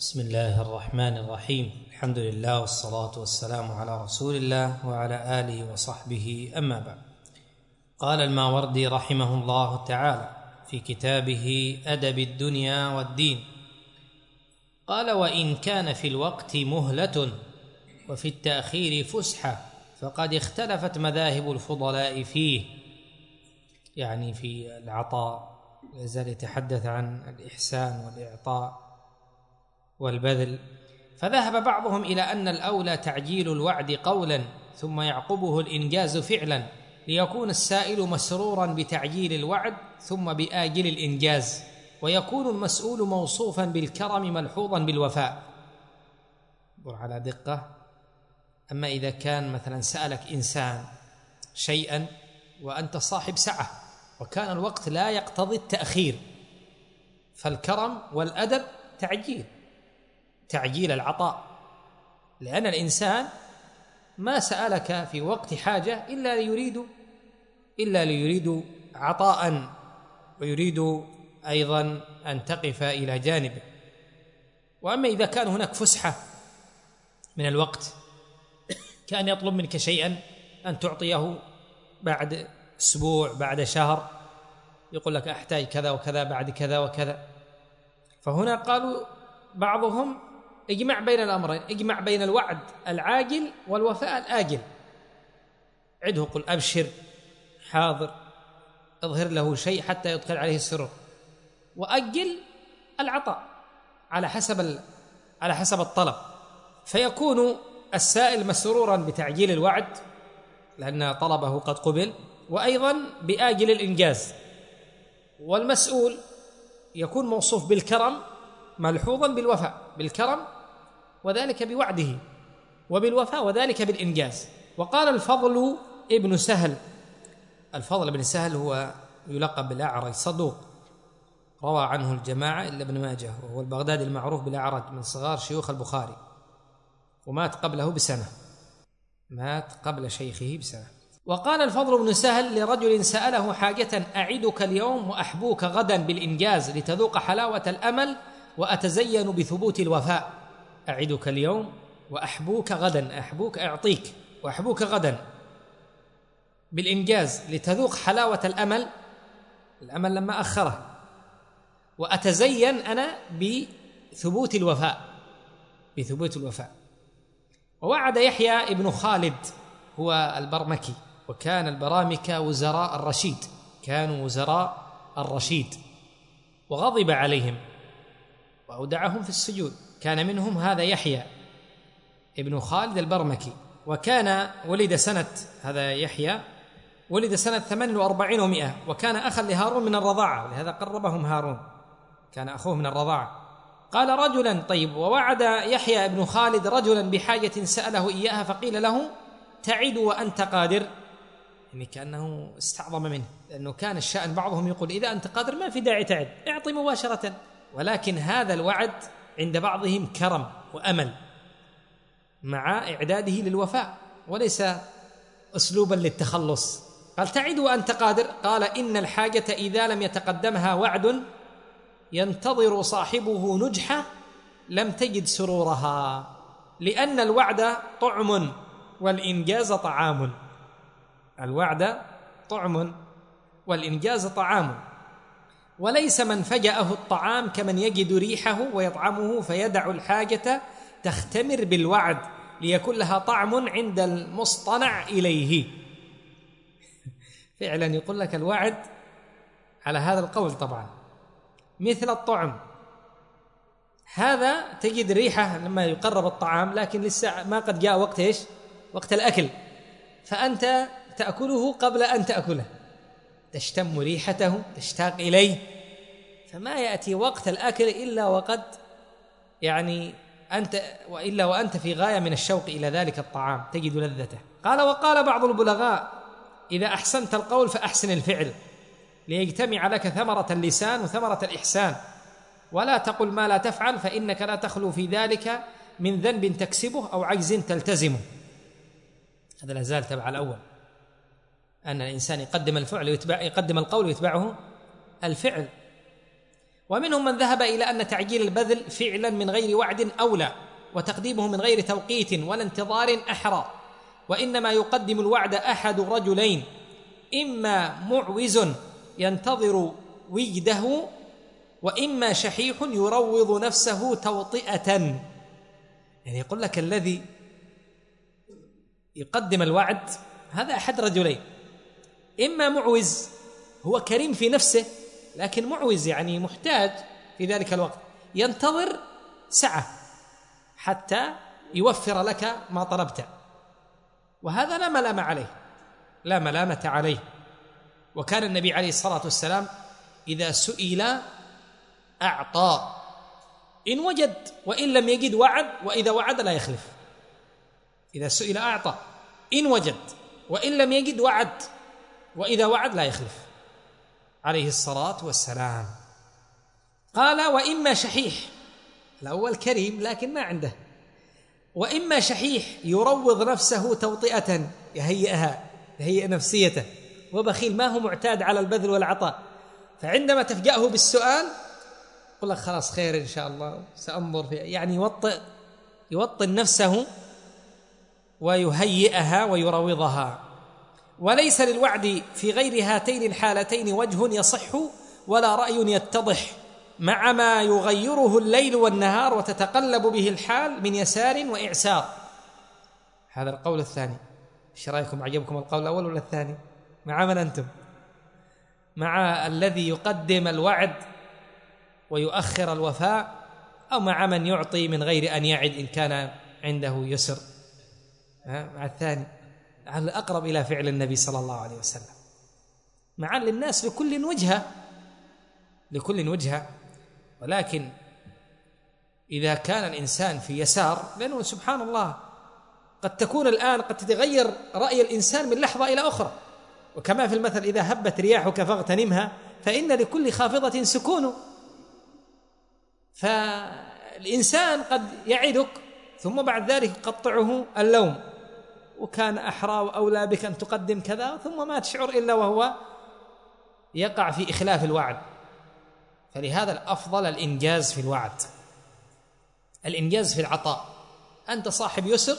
بسم الله الرحمن الرحيم. الحمد لله والصلاة والسلام على رسول الله وعلى آله وصحبه، أما بعد. قال الماوردي رحمه الله تعالى في كتابه أدب الدنيا والدين، قال: وإن كان في الوقت مهلة وفي التأخير فسحة فقد اختلفت مذاهب الفضلاء فيه، يعني في العطاء. يزال يتحدث عن الإحسان والإعطاء والبذل. فذهب بعضهم إلى أن الأولى تعجيل الوعد قولا ثم يعقبه الإنجاز فعلا، ليكون السائل مسرورا بتعجيل الوعد ثم بآجل الإنجاز، ويكون المسؤول موصوفا بالكرم ملحوظا بالوفاء. انظر على دقة. أما إذا كان مثلا سألك إنسان شيئا وأنت صاحب سعة وكان الوقت لا يقتضي التأخير، فالكرم والأدب تعجيل العطاء، لأن الإنسان ما سألك في وقت حاجة إلا ليريد عطاء، ويريد أيضا أن تقف إلى جانبه. وأما إذا كان هناك فسحة من الوقت، كان يطلب منك شيئا أن تعطيه بعد أسبوع بعد شهر، يقول لك أحتاج كذا وكذا بعد كذا وكذا، فهنا قالوا بعضهم اجمع بين الأمرين، اجمع بين الوعد العاجل والوفاء الآجل. عده، قل أبشر، حاضر، اظهر له شيء حتى يدخل عليه السرور، وأجل العطاء على حسب الطلب، فيكون السائل مسرورا بتعجيل الوعد لأن طلبه قد قبل، وأيضا بآجل الإنجاز، والمسؤول يكون موصوف بالكرم ملحوظا بالكرم وذلك بوعده، وبالوفاء وذلك بالإنجاز. وقال الفضل بن سهل هو يلقب بالأعرج، صدوق، روى عنه الجماعة إلا ابن ماجه، وهو البغدادي المعروف بالأعرج من صغار شيوخ البخاري، ومات قبل شيخه بسنة. وقال الفضل بن سهل لرجل سأله حاجة: أعدك اليوم وأحبوك غدا بالإنجاز لتذوق حلاوة الأمل وأتزين بثبوت الوفاء. أعدك اليوم وأحبوك غدا، أحبوك أعطيك، وأحبوك غدا بالإنجاز لتذوق حلاوة الأمل لما أخره، وأتزين أنا بثبوت الوفاء. ووعد يحيى ابن خالد هو البرمكي، وكان البرامكة كانوا وزراء الرشيد، وغضب عليهم وأودعهم في السجود. كان منهم هذا يحيى ابن خالد البرمكي، وكان ولد سنة 48 و100، وكان أخا لهارون من الرضاعة، ولهذا قربهم هارون، كان أخوه من الرضاعة. قال رجلا: طيب، ووعد يحيى ابن خالد رجلا بحاجة سأله إياها، فقيل له: تعد وأنت قادر، يعني كأنه استعظم منه، لأنه كان الشأن بعضهم يقول إذا أنت قادر ما في داعي تعد، اعطي مباشرة، ولكن هذا الوعد عند بعضهم كرم وأمل مع إعداده للوفاء، وليس أسلوبا للتخلص. قال: تعد وأنت قادر. قال: إن الحاجة إذا لم يتقدمها وعد ينتظر صاحبه نجحة لم تجد سرورها، لأن الوعد طعم والإنجاز طعام. الوعد طعم والإنجاز طعام، وليس من فجأه الطعام كمن يجد ريحه ويطعمه فيدع الحاجة تختمر بالوعد ليكون لها طعم عند المصطنع إليه. فعلا يقول لك الوعد على هذا القول طبعا مثل الطعم، هذا تجد ريحة لما يقرب الطعام، لكن لسه ما قد جاء وقت الأكل، فأنت تأكله قبل أن تأكله، تشتم ريحته، تشتاق إليه، فما يأتي وقت الأكل إلا وقد وأنت في غاية من الشوق إلى ذلك الطعام، تجد لذته. قال: وقال بعض البلغاء: إذا أحسنت القول فأحسن الفعل، ليجتمع لك ثمرة اللسان وثمرة الإحسان، ولا تقل ما لا تفعل، فإنك لا تخلو في ذلك من ذنب تكسبه أو عجز تلتزمه. هذا لا زال تبع الأول، أن الإنسان يقدم القول ويتبعه الفعل. ومنهم من ذهب إلى أن تعجيل البذل فعلا من غير وعد أولى، وتقديمه من غير توقيت ولا انتظار أحرى، وإنما يقدم الوعد أحد رجلين: إما معوز ينتظر وجده، وإما شحيح يروض نفسه توطئة. يعني يقول لك الذي يقدم الوعد هذا أحد رجلين: إما معوز هو كريم في نفسه لكن معوز يعني محتاج في ذلك الوقت، ينتظر سعة حتى يوفر لك ما طلبت، وهذا لا ملامة عليه، لا ملامة عليه. وكان النبي عليه الصلاة والسلام إذا سئل أعطى، إن وجد، وإن لم يجد وعد، وإذا وعد لا يخلف. إذا سئل أعطى إن وجد، وإن لم يجد وعد، وإذا وعد لا يخلف عليه الصلاة والسلام. قال: وإما شحيح، الأول كريم لكن ما عنده، وإما شحيح يروض نفسه توطئة، يهيئ نفسيته، وبخيل ما هو معتاد على البذل والعطاء، فعندما تفجأه بالسؤال يقول لك خلاص خير إن شاء الله سأنظر فيه، يعني يوطن نفسه ويهيئها ويروضها. وليس للوعد في غير هاتين الحالتين وجه يصح ولا رأي يتضح، مع ما يغيره الليل والنهار وتتقلب به الحال من يسار وإعسار. هذا القول الثاني. ايش رأيكم؟ عجبكم القول الأول ولا الثاني؟ مع من أنتم؟ مع الذي يقدم الوعد ويؤخر الوفاء، أو مع من يعطي من غير أن يعد إن كان عنده يسر؟ مع الثاني، على أقرب إلى فعل النبي صلى الله عليه وسلم. مع للناس لكل وجهة، ولكن إذا كان الإنسان في يسار، لأنه سبحان الله قد تكون الآن قد تتغير رأي الإنسان من لحظة إلى أخرى، وكما في المثل: إذا هبت رياحك فاغتنمها فإن لكل خافضة سكون. فالإنسان قد يعدك ثم بعد ذلك يقطعه اللوم، وكان أحرى وأولى بك أن تقدم كذا، ثم ما تشعر إلا وهو يقع في إخلاف الوعد. فلهذا الأفضل الإنجاز في الوعد، الإنجاز في العطاء. أنت صاحب يسر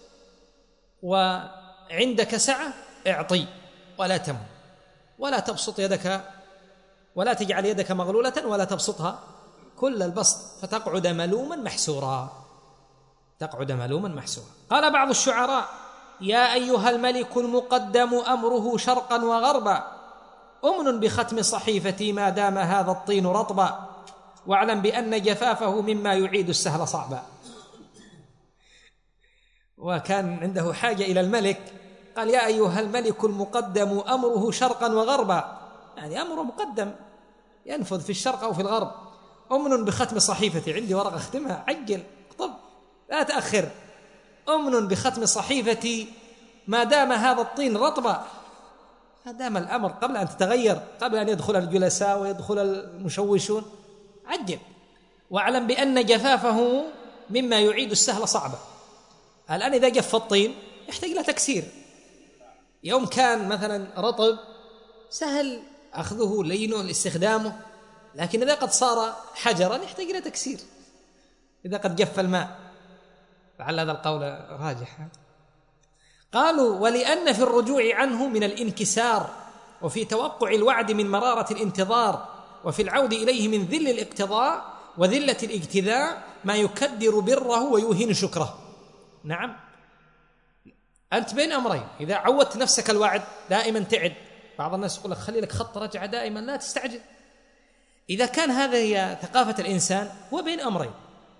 وعندك سعة، اعطي ولا تمن، ولا تبسط يدك، ولا تجعل يدك مغلولة ولا تبسطها كل البسط فتقعد ملوما محسورا، قال بعض الشعراء: يا أيها الملك المقدم أمره شرقا وغربا، أمن بختم صحيفتي ما دام هذا الطين رطبا، واعلم بأن جفافه مما يعيد السهل صعبا. وكان عنده حاجة إلى الملك، قال: يا أيها الملك المقدم أمره شرقا وغربا، يعني أمره مقدم ينفذ في الشرق أو في الغرب. أمن بختم صحيفتي، عندي ورقة أختمها، عجل اكتب لا تأخر. أمن بختم صحيفتي ما دام هذا الطين رطبا، ما دام الأمر قبل أن تتغير، قبل أن يدخل الجلساء ويدخل المشوشون، عجل. واعلم بأن جفافه مما يعيد السهل صعبا. الآن إذا جف الطين يحتاج إلى تكسير. يوم كان مثلا رطب سهل أخذه لينه استخدامه، لكن إذا قد صار حجرا يحتاج إلى تكسير إذا قد جف الماء. فعل هذا القول راجح. قالوا: ولأن في الرجوع عنه من الانكسار، وفي توقع الوعد من مرارة الانتظار، وفي العود إليه من ذل الاقتضاء وذلة الاجتذاء ما يكدر بره ويوهن شكره. نعم، أنت بين أمرين. إذا عودت نفسك الوعد دائما تعد. بعض الناس يقول لك خلي لك خط رجعة دائما، لا تستعجل. إذا كان هذا هي ثقافة الإنسان هو بين أمرين: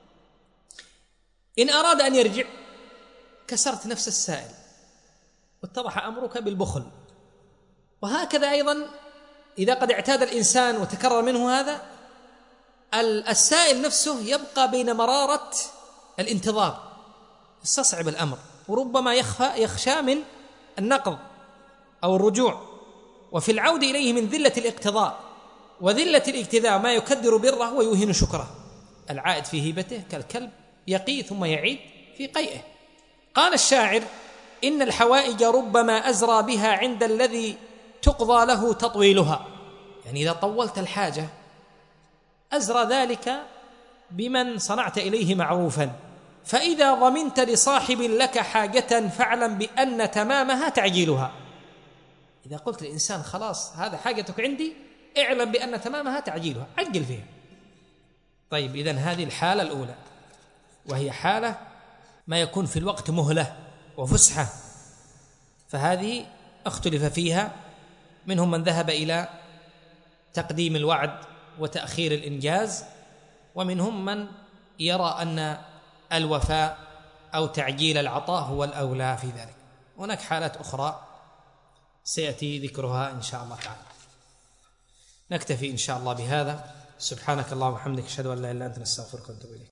إن أراد أن يرجع كسرت نفس السائل واتضح أمرك بالبخل. وهكذا أيضا إذا قد اعتاد الإنسان وتكرر منه هذا، السائل نفسه يبقى بين مرارة الانتظار، يستصعب الأمر، وربما يخشى من النقض أو الرجوع. وفي العود إليه من ذلة الاقتضاء وذلة الاجتذاء ما يكدر بره ويوهن شكره. العائد في هيبته كالكلب يقي ثم يعيد في قيئه. قال الشاعر: إن الحوائج ربما أزرى بها عند الذي تقضى له تطويلها. يعني إذا طولت الحاجة أزرى ذلك بمن صنعت إليه معروفا. فإذا ضمنت لصاحب لك حاجة فاعلم بأن تمامها تعجيلها. إذا قلت للإنسان خلاص هذا حاجتك عندي، اعلم بأن تمامها تعجيلها، عجل فيها. طيب، إذن هذه الحالة الأولى، وهي حالة ما يكون في الوقت مهلة وفسحة، فهذه اختلف فيها، منهم من ذهب إلى تقديم الوعد وتأخير الإنجاز، ومنهم من يرى أن الوفاء أو تعجيل العطاء هو الأولى في ذلك. هناك حالات أخرى سيأتي ذكرها إن شاء الله تعالى. نكتفي إن شاء الله بهذا. سبحانك اللهم وبحمدك، أشهد أن لا إله إلا أنت، نستغفرك ونتوب إليك.